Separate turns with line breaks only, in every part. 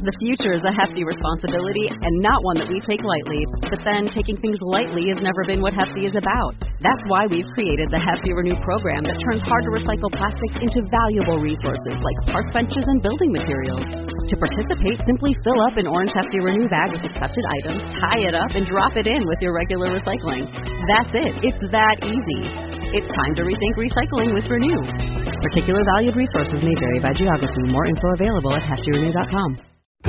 The future is a hefty responsibility and not one that we take lightly. But then taking things lightly has never been what Hefty is about. That's why we've created the Hefty Renew program that turns hard-to-recycle plastics into valuable resources like park benches and building materials. To participate, simply fill up an orange Hefty Renew bag with accepted items, tie it up, and drop it in with your regular recycling. That's it. It's that easy. It's time to rethink recycling with Renew. Particular valued resources may vary by geography. More info available at heftyrenew.com.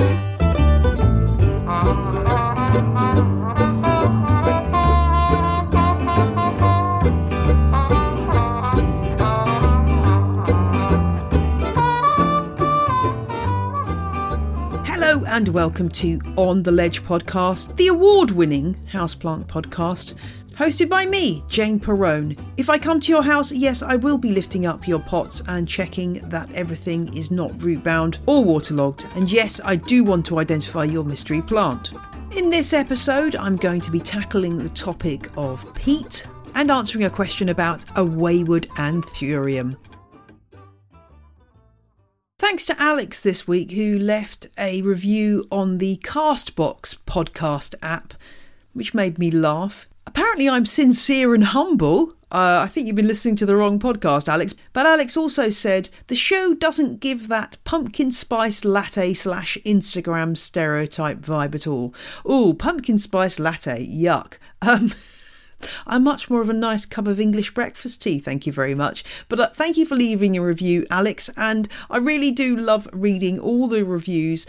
Hello and welcome to On the Ledge podcast, the award-winning houseplant podcast, hosted by me, Jane Perrone. If I come to your house, yes, I will be lifting up your pots and checking that everything is not root-bound or waterlogged. And yes, I do want to identify your mystery plant. In this episode, I'm going to be tackling the topic of peat and answering a question about a wayward anthurium. Thanks to Alex this week, who left a review on the Castbox podcast app, which made me laugh. Apparently I'm sincere and humble. I think you've been listening to the wrong podcast, Alex. But Alex also said the show doesn't give that pumpkin spice latte / Instagram stereotype vibe at all. Ooh, pumpkin spice latte, yuck. I'm much more of a nice cup of English breakfast tea, thank you very much. But thank you for leaving a review, Alex, and I really do love reading all the reviews,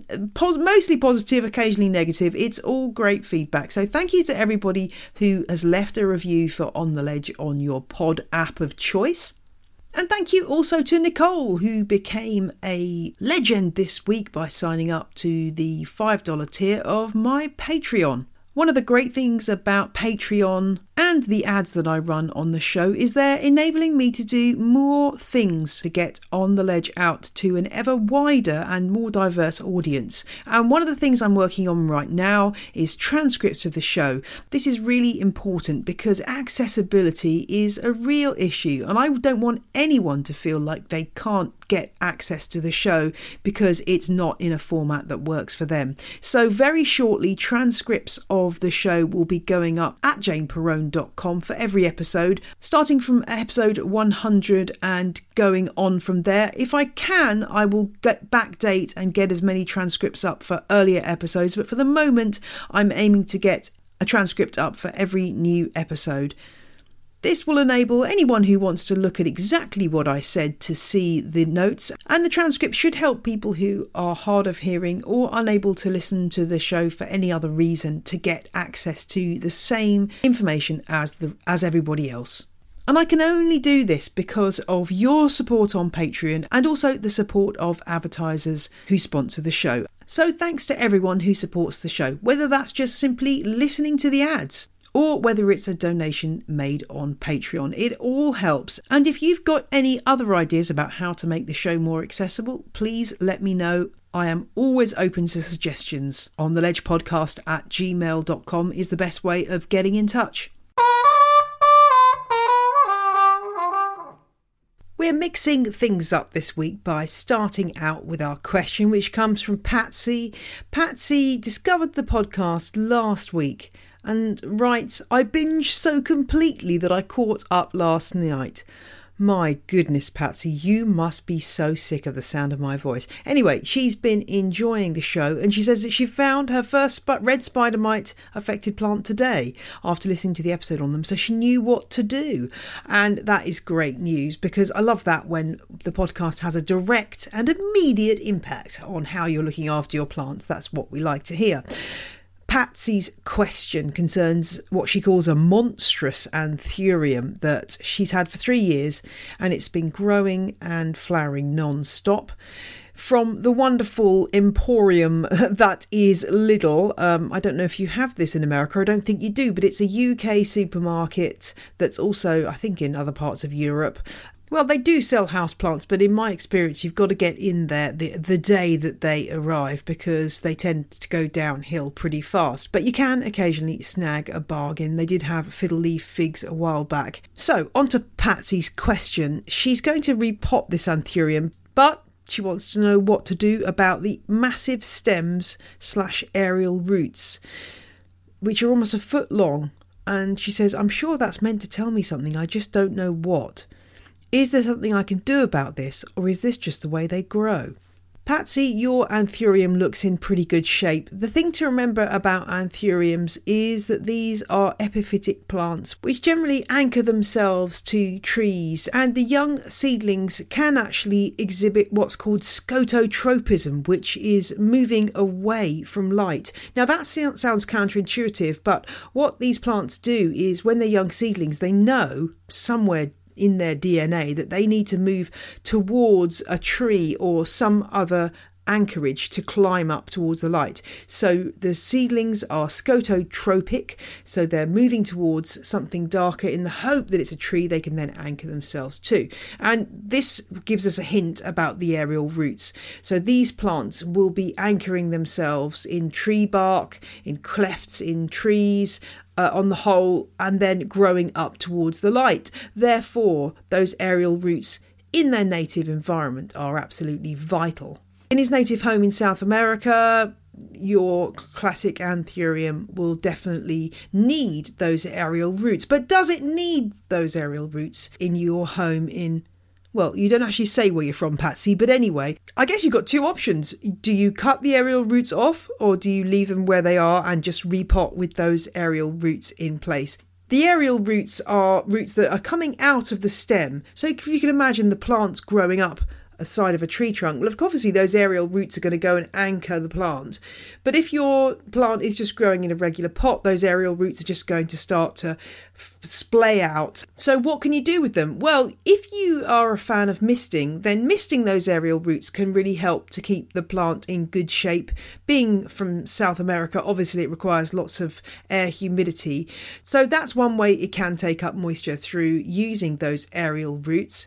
mostly positive, occasionally negative. It's all great feedback. So thank you to everybody who has left a review for On the Ledge on your pod app of choice. And thank you also to Nicole, who became a legend this week by signing up to the $5 tier of my Patreon. One of the great things about Patreon and the ads that I run on the show is they're enabling me to do more things to get On the Ledge out to an ever wider and more diverse audience. And one of the things I'm working on right now is transcripts of the show. This is really important because accessibility is a real issue, and I don't want anyone to feel like they can't get access to the show because it's not in a format that works for them. So very shortly, transcripts of the show will be going up at janeperrone.com for every episode, starting from episode 100 and going on from there. If I can, I will backdate and get as many transcripts up for earlier episodes, but for the moment I'm aiming to get a transcript up for every new episode. This will enable anyone who wants to look at exactly what I said to see the notes, and the transcript should help people who are hard of hearing or unable to listen to the show for any other reason to get access to the same information as everybody else. And I can only do this because of your support on Patreon and also the support of advertisers who sponsor the show. So thanks to everyone who supports the show, whether that's just simply listening to the ads or whether it's a donation made on Patreon. It all helps. And if you've got any other ideas about how to make the show more accessible, please let me know. I am always open to suggestions. On the Ledge podcast at gmail.com is the best way of getting in touch. We're mixing things up this week by starting out with our question, which comes from Patsy. Patsy discovered the podcast last week and writes, I binged so completely that I caught up last night. My goodness, Patsy, you must be so sick of the sound of my voice. Anyway, she's been enjoying the show and she says that she found her first red spider mite affected plant today after listening to the episode on them, so she knew what to do. And that is great news because I love that when the podcast has a direct and immediate impact on how you're looking after your plants. That's what we like to hear. Patsy's question concerns what she calls a monstrous anthurium that she's had for 3 years, and it's been growing and flowering non-stop. From the wonderful emporium that is Lidl. I don't know if you have this in America. I don't think you do, but it's a UK supermarket that's also, I think, in other parts of Europe. Well, they do sell houseplants, but in my experience, you've got to get in there the day that they arrive because they tend to go downhill pretty fast. But you can occasionally snag a bargain. They did have fiddle leaf figs a while back. So, on to Patsy's question. She's going to repot this anthurium, but She wants to know what to do about the massive stems/aerial roots, which are almost a foot long. And she says, I'm sure that's meant to tell me something, I just don't know what. Is there something I can do about this, or is this just the way they grow? Patsy, your anthurium looks in pretty good shape. The thing to remember about anthuriums is that these are epiphytic plants which generally anchor themselves to trees, and the young seedlings can actually exhibit what's called scototropism, which is moving away from light. Now that sounds counterintuitive, but what these plants do is when they're young seedlings, they know somewhere in their DNA that they need to move towards a tree or some other anchorage to climb up towards the light. So the seedlings are scototropic, so they're moving towards something darker in the hope that it's a tree they can then anchor themselves to. And this gives us a hint about the aerial roots. So these plants will be anchoring themselves in tree bark, in clefts in trees, on the whole, and then growing up towards the light. Therefore, those aerial roots in their native environment are absolutely vital. In his native home in South America, your classic anthurium will definitely need those aerial roots. But does it need those aerial roots in your home in... Well, you don't actually say where you're from, Patsy, but anyway, I guess you've got two options. Do you cut the aerial roots off, or do you leave them where they are and just repot with those aerial roots in place? The aerial roots are roots that are coming out of the stem. So if you can imagine the plants growing up a side of a tree trunk, well, obviously those aerial roots are going to go and anchor the plant. But if your plant is just growing in a regular pot, those aerial roots are just going to start to splay out. So what can you do with them? Well, if you are a fan of misting, then misting those aerial roots can really help to keep the plant in good shape. Being from South America, obviously it requires lots of air humidity. So that's one way it can take up moisture, through using those aerial roots.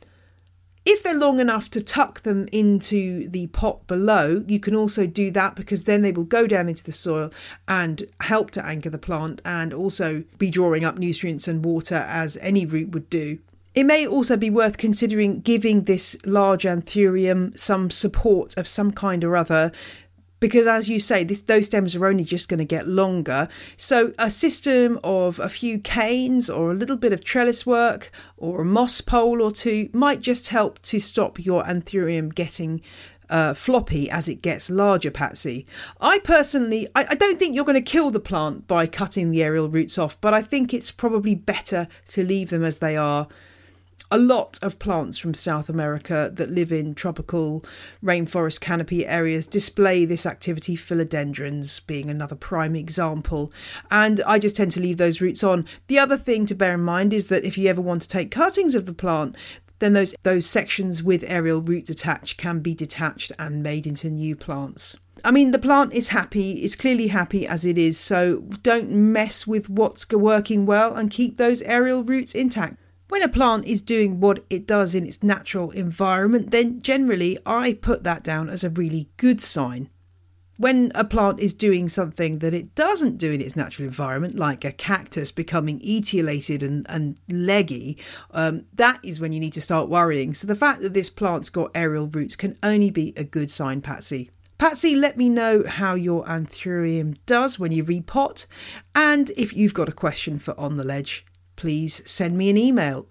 If they're long enough to tuck them into the pot below, you can also do that, because then they will go down into the soil and help to anchor the plant and also be drawing up nutrients and water as any root would do. It may also be worth considering giving this large anthurium some support of some kind or other, because as you say, those stems are only just going to get longer. So a system of a few canes or a little bit of trellis work or a moss pole or two might just help to stop your anthurium getting floppy as it gets larger, Patsy. I personally don't think you're going to kill the plant by cutting the aerial roots off, but I think it's probably better to leave them as they are. A lot of plants from South America that live in tropical rainforest canopy areas display this activity, philodendrons being another prime example. And I just tend to leave those roots on. The other thing to bear in mind is that if you ever want to take cuttings of the plant, then those sections with aerial roots attached can be detached and made into new plants. I mean, the plant is happy, it's clearly happy as it is, so don't mess with what's working well and keep those aerial roots intact. When a plant is doing what it does in its natural environment, then generally I put that down as a really good sign. When a plant is doing something that it doesn't do in its natural environment, like a cactus becoming etiolated and leggy, that is when you need to start worrying. So the fact that this plant's got aerial roots can only be a good sign, Patsy. Patsy, let me know how your anthurium does when you repot. And if you've got a question for On The Ledge, please send me an email,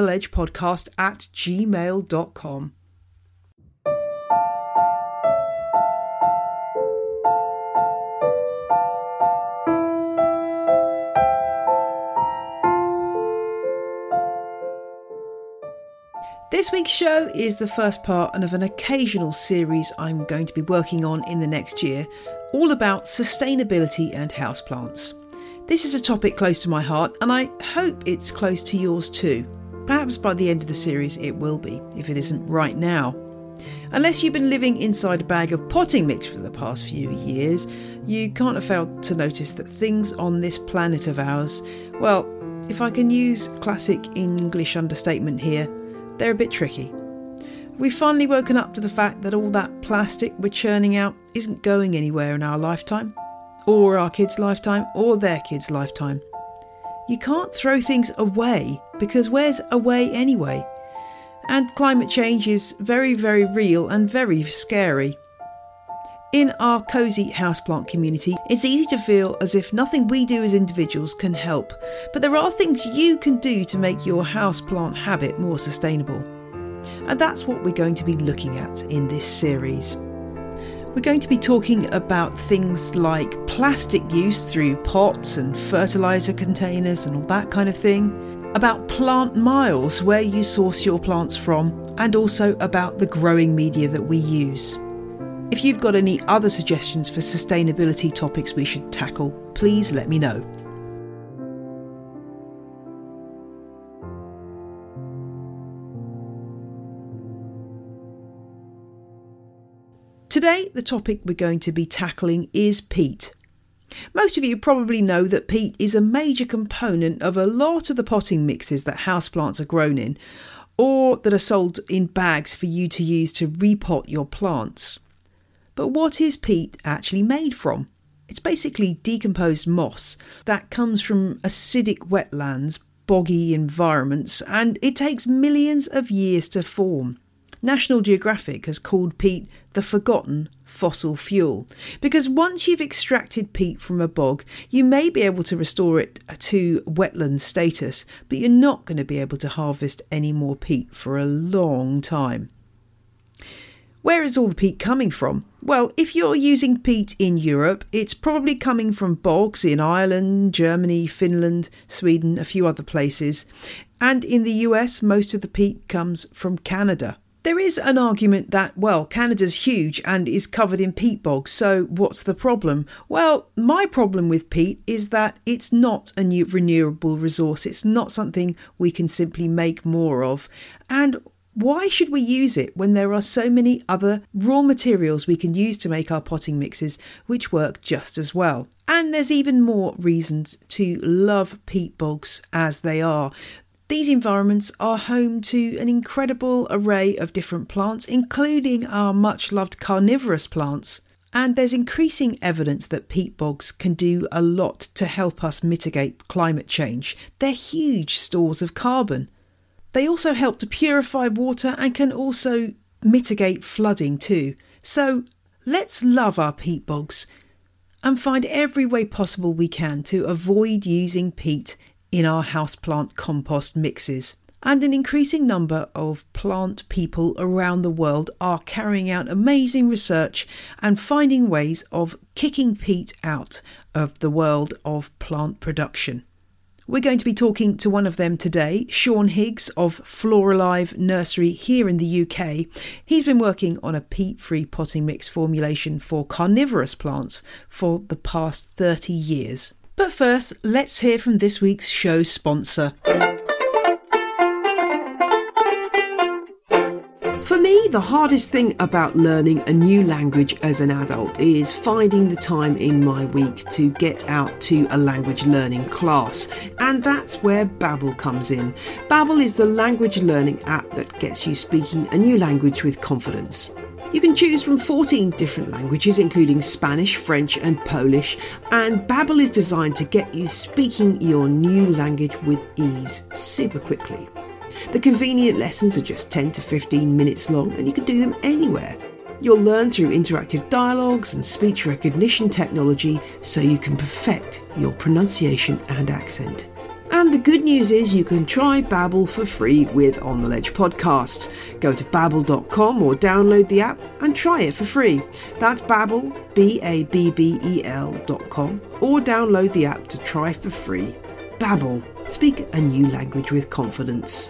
ontheledgepodcast@gmail.com. This week's show is the first part of an occasional series I'm going to be working on in the next year, all about sustainability and houseplants. This is a topic close to my heart, and I hope it's close to yours too. Perhaps by the end of the series it will be, if it isn't right now. Unless you've been living inside a bag of potting mix for the past few years, you can't have failed to notice that things on this planet of ours, well, if I can use classic English understatement here, they're a bit tricky. We've finally woken up to the fact that all that plastic we're churning out isn't going anywhere in our lifetime, or our kids' lifetime, or their kids' lifetime. You can't throw things away, because where's away anyway? And climate change is very, very real and very scary. In our cosy houseplant community, it's easy to feel as if nothing we do as individuals can help, but there are things you can do to make your houseplant habit more sustainable. And that's what we're going to be looking at in this series. We're going to be talking about things like plastic use through pots and fertiliser containers and all that kind of thing, about plant miles, where you source your plants from, and also about the growing media that we use. If you've got any other suggestions for sustainability topics we should tackle, please let me know. Today, the topic we're going to be tackling is peat. Most of you probably know that peat is a major component of a lot of the potting mixes that houseplants are grown in, or that are sold in bags for you to use to repot your plants. But what is peat actually made from? It's basically decomposed moss that comes from acidic wetlands, boggy environments, and it takes millions of years to form. National Geographic has called peat the forgotten fossil fuel, because once you've extracted peat from a bog, you may be able to restore it to wetland status, but you're not going to be able to harvest any more peat for a long time. Where is all the peat coming from? Well, if you're using peat in Europe, it's probably coming from bogs in Ireland, Germany, Finland, Sweden, a few other places. And in the US, most of the peat comes from Canada. There is an argument that, well, Canada's huge and is covered in peat bogs, so what's the problem? Well, my problem with peat is that it's not a new renewable resource. It's not something we can simply make more of. And why should we use it when there are so many other raw materials we can use to make our potting mixes which work just as well? And there's even more reasons to love peat bogs as they are. These environments are home to an incredible array of different plants, including our much-loved carnivorous plants. And there's increasing evidence that peat bogs can do a lot to help us mitigate climate change. They're huge stores of carbon. They also help to purify water and can also mitigate flooding too. So let's love our peat bogs and find every way possible we can to avoid using peat in our houseplant compost mixes. And an increasing number of plant people around the world are carrying out amazing research and finding ways of kicking peat out of the world of plant production. We're going to be talking to one of them today, Sean Higgs of Floralive Nursery here in the UK. He's been working on a peat-free potting mix formulation for carnivorous plants for the past 30 years. But first, let's hear from this week's show sponsor. For me, the hardest thing about learning a new language as an adult is finding the time in my week to get out to a language learning class. And that's where Babbel comes in. Babbel is the language learning app that gets you speaking a new language with confidence. You can choose from 14 different languages, including Spanish, French and Polish, and Babbel is designed to get you speaking your new language with ease, super quickly. The convenient lessons are just 10 to 15 minutes long and you can do them anywhere. You'll learn through interactive dialogues and speech recognition technology so you can perfect your pronunciation and accent. And the good news is you can try Babbel for free with On The Ledge podcast. Go to babbel.com or download the app and try it for free. That's Babbel, Babbel.com, or download the app to try for free. Babbel, speak a new language with confidence.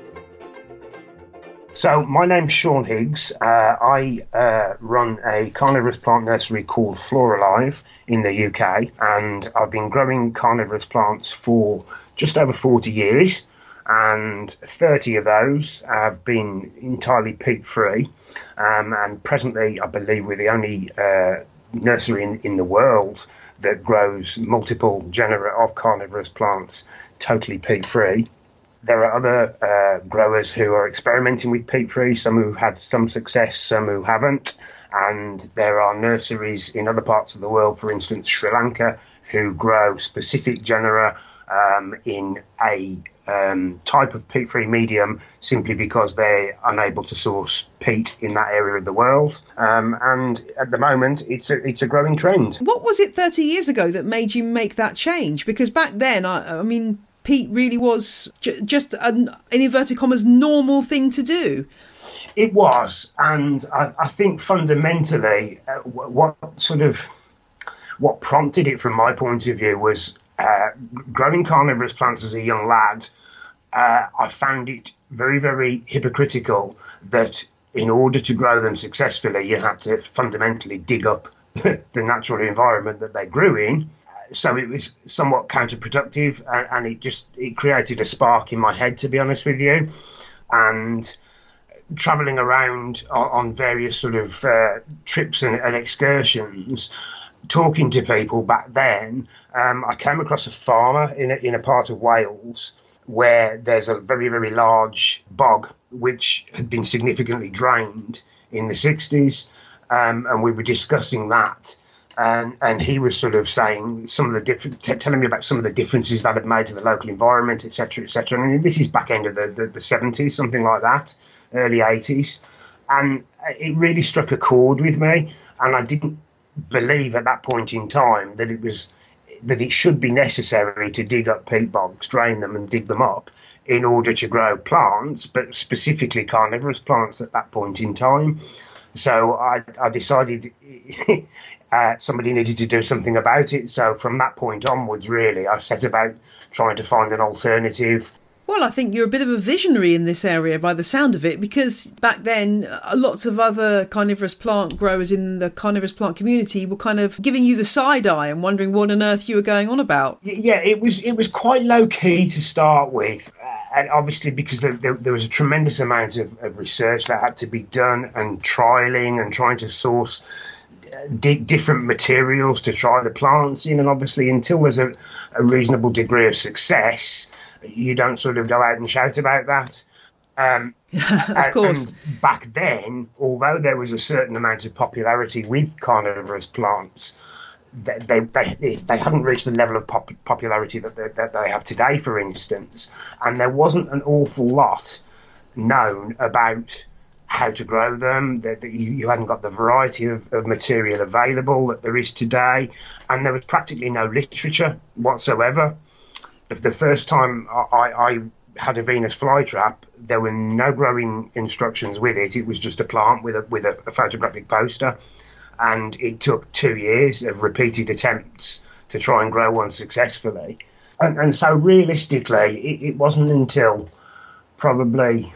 So my name's Sean Higgs. I run a carnivorous plant nursery called Floralive in the UK, and I've been growing carnivorous plants for just over 40 years, and 30 of those have been entirely peat-free, and presently I believe we're the only nursery in the world that grows multiple genera of carnivorous plants totally peat-free. There are other growers who are experimenting with peat-free, some who've had some success, some who haven't. And there are nurseries in other parts of the world, for instance, Sri Lanka, who grow specific genera in a type of peat-free medium simply because they're unable to source peat in that area of the world. And at the moment, it's a growing trend.
What was it 30 years ago that made you make that change? Because back then, I mean, peat really was just an, in inverted commas, normal thing to do.
It was, and I think fundamentally what prompted it from my point of view was growing carnivorous plants as a young lad. I found it very, very hypocritical that in order to grow them successfully, you had to fundamentally dig up the natural environment that they grew in. So it was somewhat counterproductive, and it created a spark in my head, to be honest with you. And travelling around on various sort of trips and excursions, talking to people back then, I came across a farmer in a part of Wales where there's a very, very large bog which had been significantly drained in the 60s, and we were discussing that. And he was sort of saying telling me about some of the differences that had made to the local environment, etc., etc. I mean, this is back end of the 70s, something like that, early 80s. And it really struck a chord with me. And I didn't believe at that point in time that it should be necessary to dig up peat bogs, drain them and dig them up in order to grow plants, but specifically carnivorous plants at that point in time. So I decided somebody needed to do something about it. So from that point onwards, really, I set about trying to find an alternative.
Well, I think you're a bit of a visionary in this area by the sound of it, because back then lots of other carnivorous plant growers in the carnivorous plant community were kind of giving you the side eye and wondering what on earth you were going on about.
Yeah, it was quite low key to start with. And obviously, because there was a tremendous amount of research that had to be done, and trialling and trying to source different materials to try the plants in. And obviously, until there's a reasonable degree of success, you don't sort of go out and shout about that.
Of course.
And back then, although there was a certain amount of popularity with carnivorous plants, they hadn't reached the level of popularity that they have today, for instance. And there wasn't an awful lot known about how to grow them, that you hadn't got the variety of material available that there is today, and there was practically no literature whatsoever. The first time I had a Venus flytrap, there were no growing instructions with it. It was just a plant with a photographic poster. And it took 2 years of repeated attempts to try and grow one successfully. And so realistically, it wasn't until probably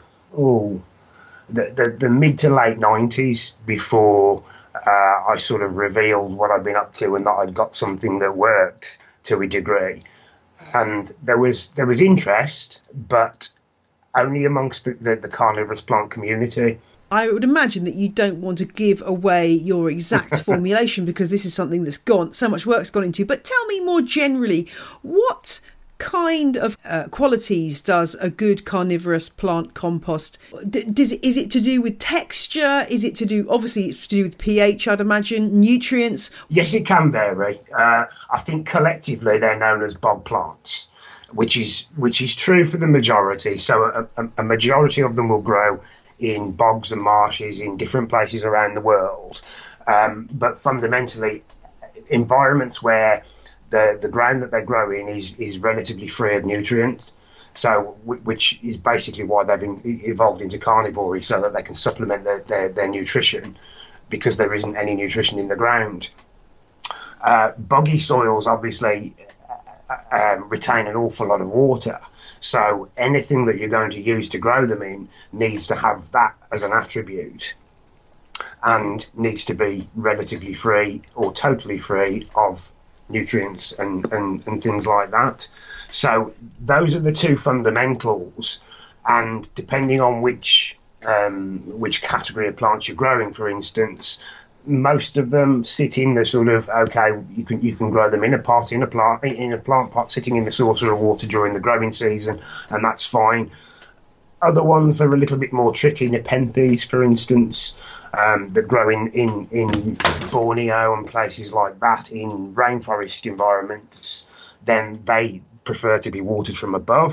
the mid to late 90s before I sort of revealed what I'd been up to and that I'd got something that worked to a degree. And there was interest, but only amongst the carnivorous plant community.
I would imagine that you don't want to give away your exact formulation, because this is something that's so much work's gone into. But tell me more generally, what kind of qualities does a good carnivorous plant compost? Is it to do with texture? Is it to do, obviously it's to do with pH, I'd imagine, nutrients?
Yes, it can vary. I think collectively they're known as bog plants, which is true for the majority. So a majority of them will grow in bogs and marshes in different places around the world. But fundamentally, environments where the ground that they grow in is relatively free of nutrients, so which is basically why they've been evolved into carnivory, so that they can supplement their nutrition, because there isn't any nutrition in the ground. Boggy soils obviously retain an awful lot of water. So anything that you're going to use to grow them in needs to have that as an attribute, and needs to be relatively free or totally free of nutrients and things like that. So those are the two fundamentals, and depending on which category of plants you're growing, for instance, most of them sit in the sort of, you can grow them in a plant pot sitting in the saucer of water during the growing season, and that's fine. Other ones are a little bit more tricky. Nepenthes, for instance, that grow in Borneo and places like that, in rainforest environments, then they prefer to be watered from above.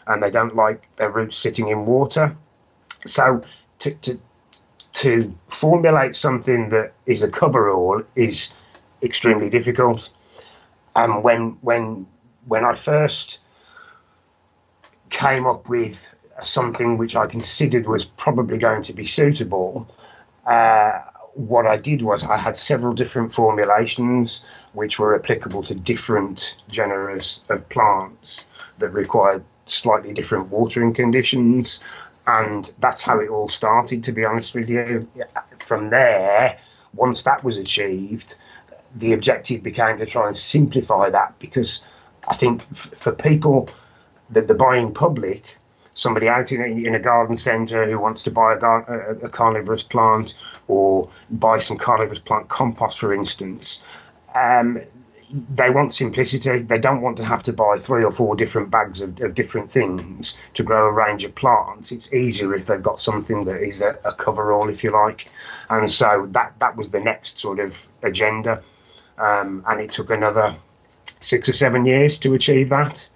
and they don't like their roots sitting in water. So to formulate something that is a coverall is extremely difficult. And when I first came up with something which I considered was probably going to be suitable, what I did was I had several different formulations which were applicable to different genera of plants that required slightly different watering conditions. And that's how it all started, to be honest with you. From there, once that was achieved, the objective became to try and simplify that, because I think for people, the buying public, somebody out in a garden centre who wants to buy a carnivorous plant or buy some carnivorous plant compost, for instance, they want simplicity. They don't want to have to buy 3 or 4 different bags of different things to grow a range of plants. It's easier if they've got something that is a coverall, if you like. And so that was the next sort of agenda. And it took another 6 or 7 years to achieve that.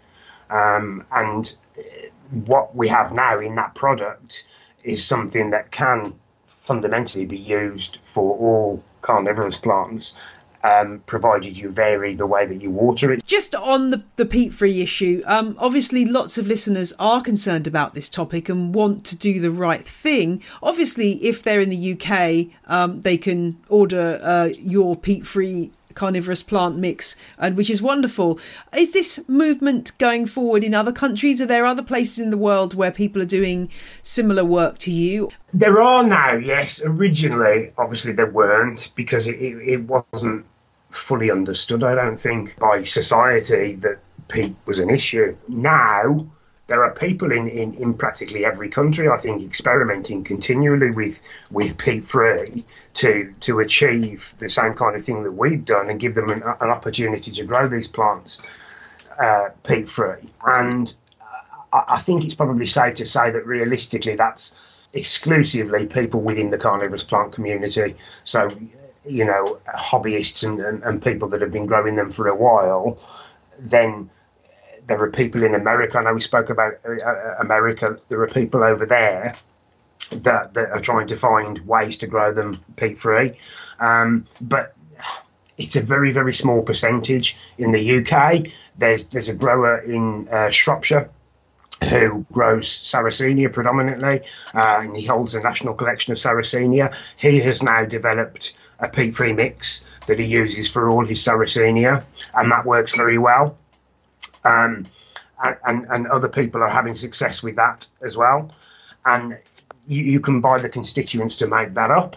And what we have now in that product is something that can fundamentally be used for all carnivorous plants, provided you vary the way that you water it.
Just on the peat-free issue, obviously lots of listeners are concerned about this topic and want to do the right thing. Obviously, if they're in the UK, they can order your peat-free carnivorous plant mix, and which is wonderful. Is this movement going forward in other countries? Are there other places in the world where people are doing similar work to you?
There are now, yes. Originally, obviously, there weren't, because it wasn't fully understood, I don't think, by society that peat was an issue. Now, there are people in practically every country, I think, experimenting continually with peat-free to achieve the same kind of thing that we've done and give them an opportunity to grow these plants peat-free. And I think it's probably safe to say that realistically that's exclusively people within the carnivorous plant community. So, you know, hobbyists and people that have been growing them for a while. Then there are people in America. I know we spoke about America. There are people over there that are trying to find ways to grow them peat-free. But it's a very, very small percentage. In the UK, there's a grower in Shropshire who grows Sarracenia predominantly, and he holds a national collection of Sarracenia. He has now developed a peat-free mix that he uses for all his Sarracenia, and that works very well. And other people are having success with that as well. And you can buy the constituents to make that up,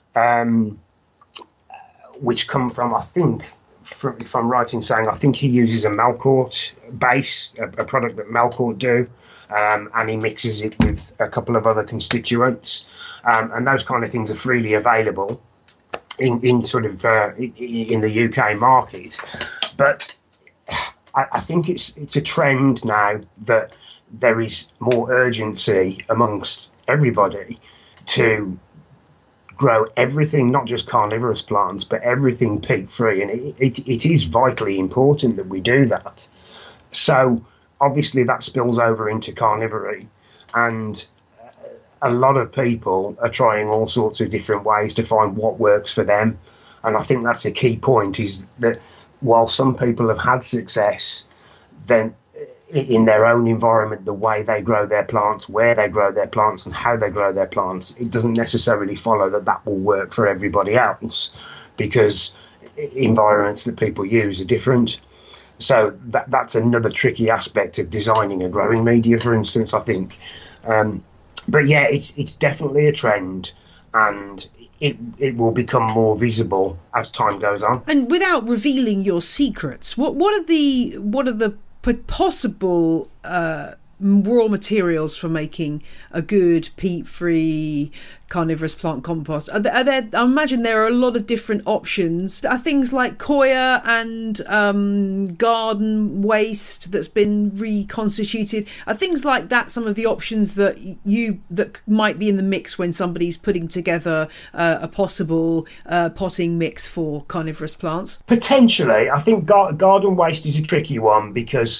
which come from, I think, if I'm right in saying, I think he uses a Melcourt base, a product that Melcourt do, and he mixes it with a couple of other constituents. And those kind of things are freely available in sort of in the UK market. But I think it's a trend now that there is more urgency amongst everybody to grow everything, not just carnivorous plants, but everything peat-free. And it is vitally important that we do that. So obviously that spills over into carnivory. And a lot of people are trying all sorts of different ways to find what works for them. And I think that's a key point, is that while some people have had success, then in their own environment, the way they grow their plants, where they grow their plants and how they grow their plants, it doesn't necessarily follow that will work for everybody else, because environments that people use are different. So that's another tricky aspect of designing a growing media, for instance, I think. But yeah, it's definitely a trend, and it will become more visible as time goes on.
And without revealing your secrets, what are the possible raw materials for making a good peat-free carnivorous plant compost? Are there, I imagine there are a lot of different options. Are things like coir and garden waste that's been reconstituted, are things like that some of the options that might be in the mix when somebody's putting together a possible potting mix for carnivorous plants?
Potentially. I think garden waste is a tricky one, because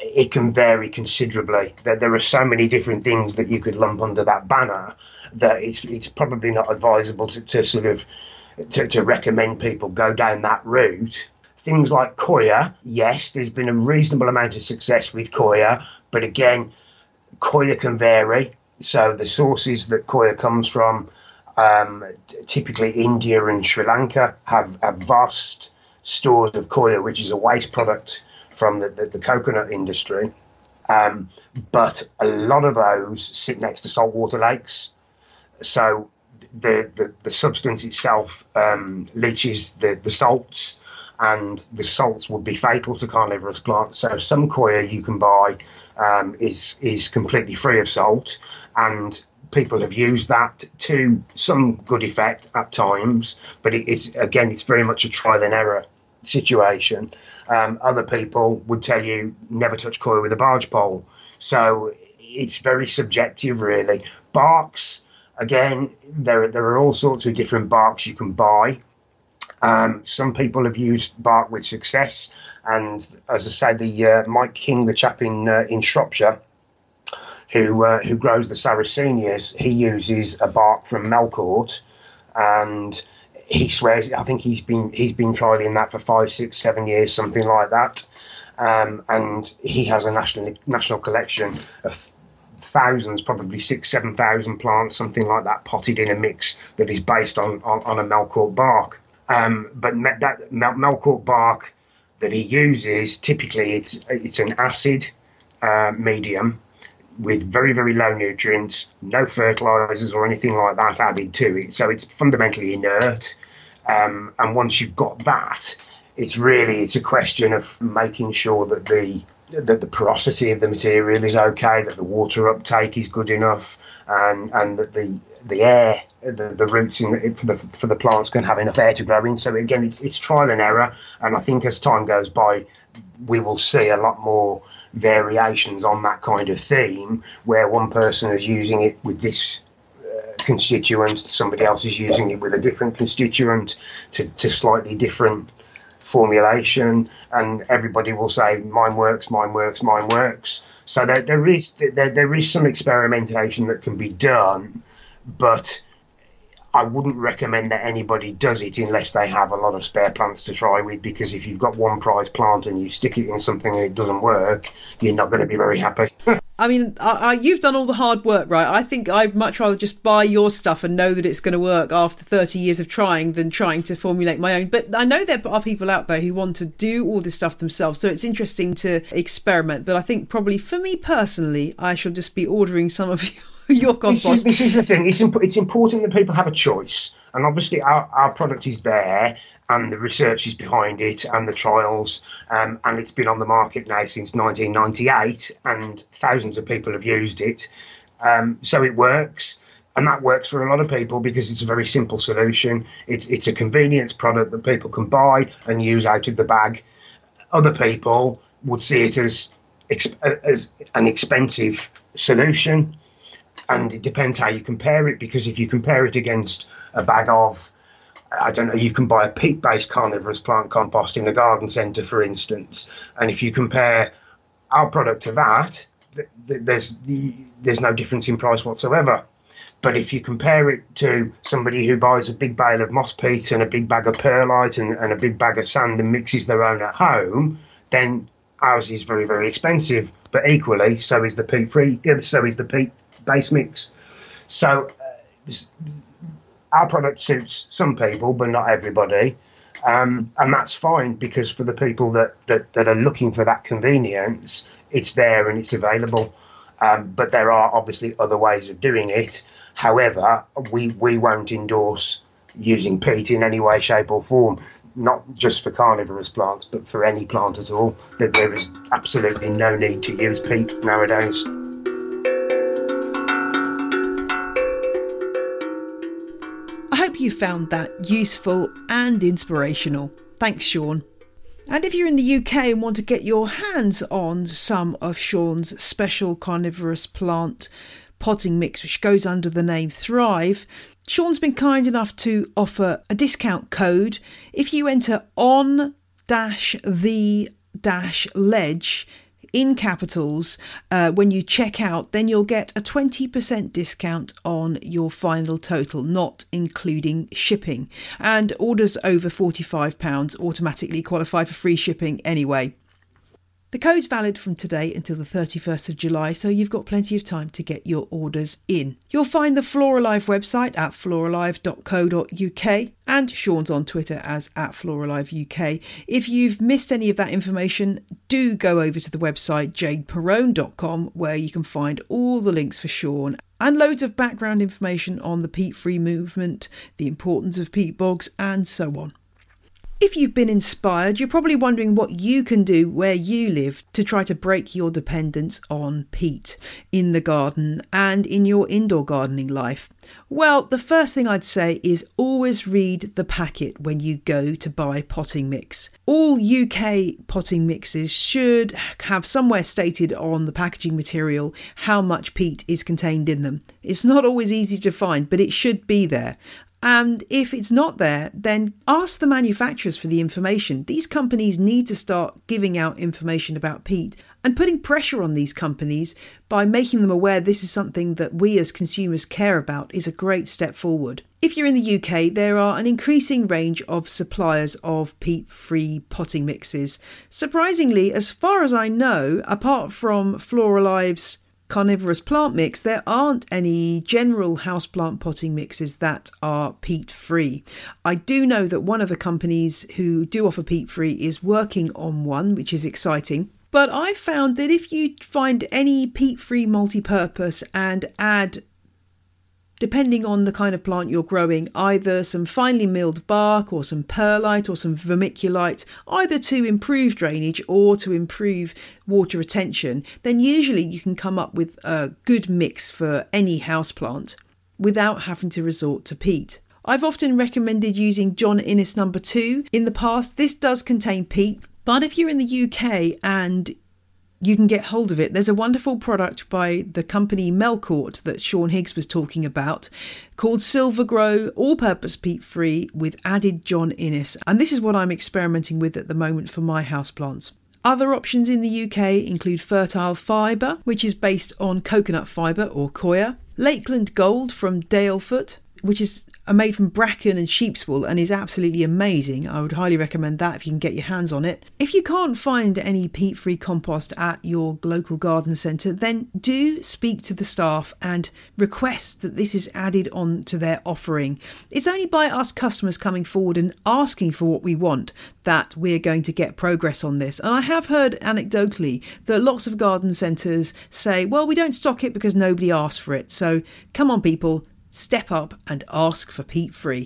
it can vary considerably. There are so many different things that you could lump under that banner that it's probably not advisable to sort of to recommend people go down that route. Things like Koya, yes, there's been a reasonable amount of success with Koya, but again, Koya can vary. So the sources that Koya comes from, typically India and Sri Lanka, have vast stores of Koya, which is a waste product from the coconut industry. But a lot of those sit next to saltwater lakes. So the substance itself leaches the salts, and the salts would be fatal to carnivorous plants. So some Koya you can buy is completely free of salt, and people have used that to some good effect at times, but it's very much a trial and error situation. Other people would tell you never touch Koya with a barge pole. So it's very subjective, really. Barks, again, there are all sorts of different barks you can buy. Some people have used bark with success, and as I say, Mike King, the chap in Shropshire, who grows the Sarracenias, he uses a bark from Melcourt, and he swears, I think he's been trialing that for 5, 6, 7 years, something like that, and he has a national collection of thousands, probably 6,000-7,000 plants, something like that, potted in a mix that is based on a Melcourt bark. But that Melcourt bark that he uses, typically it's an acid medium with very, very low nutrients, no fertilizers or anything like that added to it. So it's fundamentally inert. And once you've got that, it's a question of making sure that the porosity of the material is okay, that the water uptake is good enough, and that the air, the roots for the plants can have enough air to grow in. So again, it's trial and error, and I think as time goes by, we will see a lot more variations on that kind of theme, where one person is using it with this constituent, somebody else is using it with a different constituent to slightly different formulation, and everybody will say mine works. So there is some experimentation that can be done, but I wouldn't recommend that anybody does it unless they have a lot of spare plants to try with, because if you've got one prize plant and you stick it in something and it doesn't work, you're not going to be very happy.
I mean, you've done all the hard work, right? I think I'd much rather just buy your stuff and know that it's going to work after 30 years of trying than trying to formulate my own. But I know there are people out there who want to do all this stuff themselves, so it's interesting to experiment. But I think probably for me personally, I shall just be ordering some of your compost.
This is the thing. It's important that people have a choice. And obviously our product is there, and the research is behind it, and the trials, and it's been on the market now since 1998, and thousands of people have used it. So it works, and that works for a lot of people because it's a very simple solution. It's a convenience product that people can buy and use out of the bag. Other people would see it as an expensive solution. And it depends how you compare it, because if you compare it against a bag of, I don't know, you can buy a peat-based carnivorous plant compost in a garden centre, for instance. And if you compare our product to that, there's no difference in price whatsoever. But if you compare it to somebody who buys a big bale of moss peat and a big bag of perlite and a big bag of sand and mixes their own at home, then ours is very, very expensive. But equally, so is the peat-free, so is the peat base mix. So our product suits some people, but not everybody, and that's fine, because for the people that are looking for that convenience, it's there and it's available. But there are obviously other ways of doing it. However, we won't endorse using peat in any way, shape or form, not just for carnivorous plants, but for any plant at all. That there is absolutely no need to use peat nowadays.
I hope you found that useful and inspirational. Thanks, Sean. And if you're in the UK and want to get your hands on some of Sean's special carnivorous plant potting mix, which goes under the name Thrive, Sean's been kind enough to offer a discount code. If you enter on-the-ledge in capitals when you check out, then you'll get a 20% discount on your final total, not including shipping. And orders over £45 automatically qualify for free shipping anyway. The code's valid from today until the 31st of July, so you've got plenty of time to get your orders in. You'll find the Floralive website at floralive.co.uk, and Sean's on Twitter as @FloraliveUK. If you've missed any of that information, do go over to the website jadeperrone.com, where you can find all the links for Sean and loads of background information on the peat-free movement, the importance of peat bogs, and so on. If you've been inspired, you're probably wondering what you can do where you live to try to break your dependence on peat in the garden and in your indoor gardening life. Well, the first thing I'd say is always read the packet when you go to buy potting mix. All UK potting mixes should have somewhere stated on the packaging material how much peat is contained in them. It's not always easy to find, but it should be there. And if it's not there, then ask the manufacturers for the information. These companies need to start giving out information about peat, and putting pressure on these companies by making them aware this is something that we as consumers care about is a great step forward. If you're in the UK, there are an increasing range of suppliers of peat-free potting mixes. Surprisingly, as far as I know, apart from Floralive's carnivorous plant mix, there aren't any general houseplant potting mixes that are peat-free. I do know that one of the companies who do offer peat-free is working on one, which is exciting. But I found that if you find any peat-free multi-purpose and add, depending on the kind of plant you're growing, either some finely milled bark or some perlite or some vermiculite, either to improve drainage or to improve water retention, then usually you can come up with a good mix for any houseplant without having to resort to peat. I've often recommended using John Innes No. 2 in the past. This does contain peat, but if you're in the UK and you can get hold of it, there's a wonderful product by the company Melcourt that Sean Higgs was talking about called Silver Grow, all-purpose peat-free with added John Innes. And this is what I'm experimenting with at the moment for my houseplants. Other options in the UK include Fertile Fibre, which is based on coconut fibre or coir, Lakeland Gold from Dalefoot, which is made from bracken and sheep's wool and is absolutely amazing. I would highly recommend that if you can get your hands on it. If you can't find any peat-free compost at your local garden centre, then do speak to the staff and request that this is added on to their offering. It's only by us customers coming forward and asking for what we want that we're going to get progress on this. And I have heard anecdotally that lots of garden centres say, well, we don't stock it because nobody asked for it. So come on, people, step up and ask for peat-free.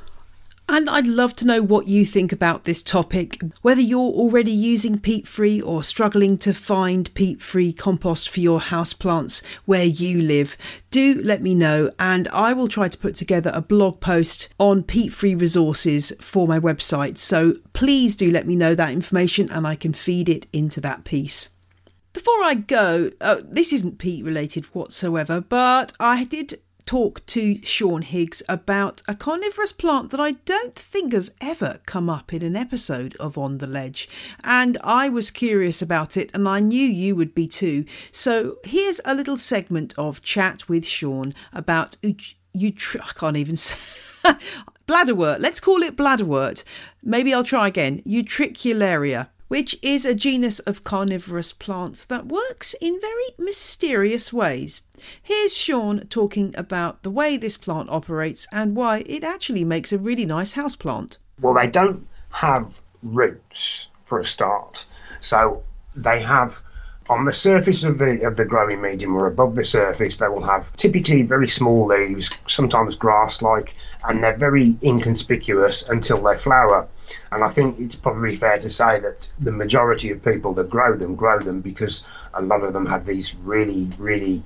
And I'd love to know what you think about this topic, whether you're already using peat-free or struggling to find peat-free compost for your houseplants where you live. Do let me know, and I will try to put together a blog post on peat-free resources for my website. So please do let me know that information and I can feed it into that piece. Before I go, this isn't peat related whatsoever, but I did talk to Sean Higgs about a carnivorous plant that I don't think has ever come up in an episode of On the Ledge, and I was curious about it and I knew you would be too. So here's a little segment of chat with Sean about I can't even say bladderwort. Let's call it bladderwort. Maybe I'll try again. Utricularia, which is a genus of carnivorous plants that works in very mysterious ways. Here's Sean talking about the way this plant operates and why it actually makes a really nice houseplant.
Well, they don't have roots for a start. So they have, on the surface of the growing medium or above the surface, they will have typically very small leaves, sometimes grass-like, and they're very inconspicuous until they flower. And I think it's probably fair to say that the majority of people that grow them because a lot of them have these really, really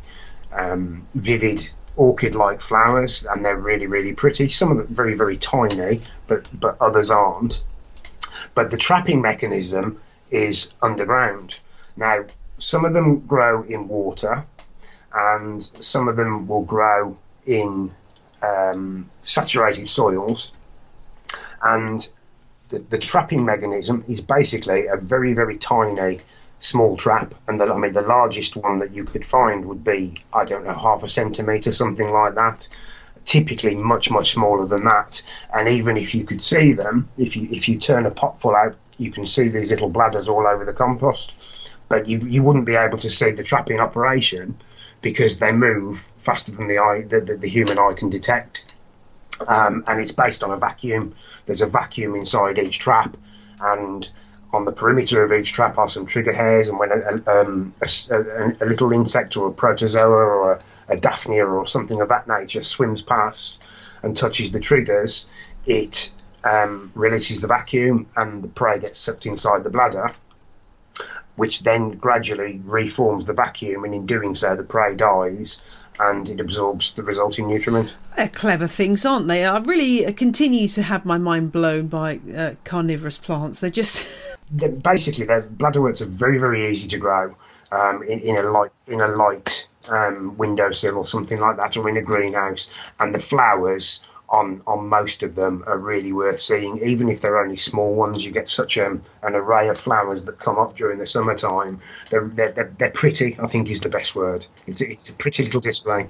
vivid orchid-like flowers, and they're really, really pretty. Some of them very, very tiny, but others aren't. But the trapping mechanism is underground. Now, some of them grow in water, and some of them will grow in saturated soils, and the trapping mechanism is basically a very, very tiny small trap, and the largest one that you could find would be, I don't know, half a centimetre, something like that. Typically much smaller than that. And even if you could see them, if you turn a pot full out, you can see these little bladders all over the compost, but you wouldn't be able to see the trapping operation because they move faster than the human eye can detect. And it's based on a vacuum. There's a vacuum inside each trap, and on the perimeter of each trap are some trigger hairs, and when a little insect or a protozoa or a daphnia or something of that nature swims past and touches the triggers, it releases the vacuum and the prey gets sucked inside the bladder, which then gradually reforms the vacuum, and in doing so the prey dies and it absorbs the resulting nutriment.
They're clever things, aren't they? I really continue to have my mind blown by carnivorous plants. They're just...
Basically, the bladderworts are very easy to grow in a light windowsill or something like that, or in a greenhouse, and the flowers on most of them are really worth seeing. Even if they're only small ones, you get such an array of flowers that come up during the summertime. They're pretty, I think is the best word. It's a pretty little display.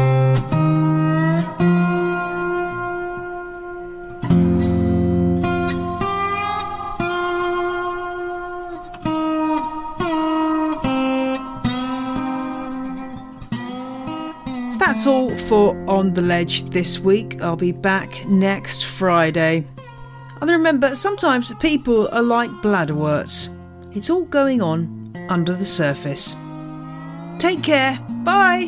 That's all for On the Ledge this week. I'll be back next Friday. And remember, sometimes people are like bladderworts. It's all going on under the surface. Take care. Bye.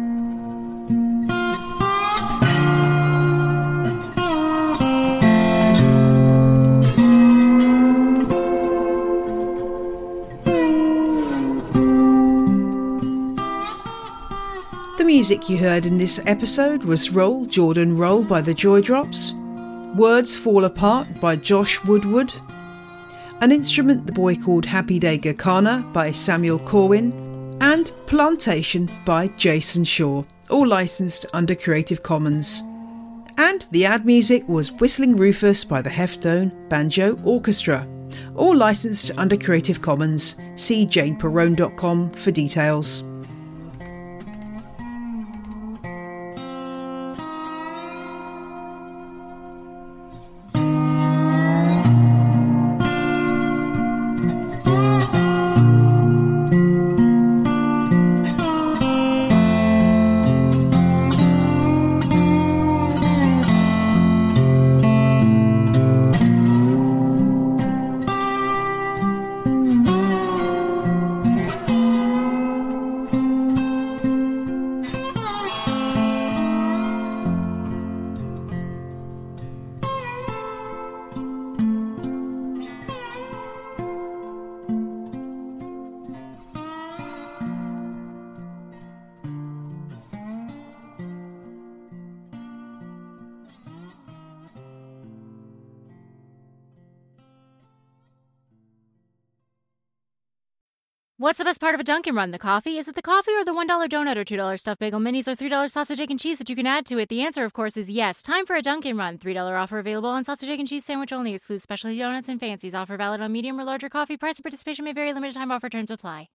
The music you heard in this episode was Roll, Jordan Roll by the Joy Drops, Words Fall Apart by Josh Woodward, An Instrument the Boy Called Happy Day Gakana by Samuel Corwin, and Plantation by Jason Shaw, all licensed under Creative Commons. And the ad music was Whistling Rufus by the Heftone Banjo Orchestra, all licensed under Creative Commons. See janeperrone.com for details.
What's the best part of a Dunkin' Run? The coffee? Is it the coffee or the $1 donut or $2 stuffed bagel minis or $3 sausage, egg, and cheese that you can add to it? The answer, of course, is yes. Time for a Dunkin' Run. $3 offer available on sausage, egg, and cheese sandwich only. Excludes specialty donuts and fancies. Offer valid on medium or larger coffee. Price and participation may vary. Limited time offer. Terms apply.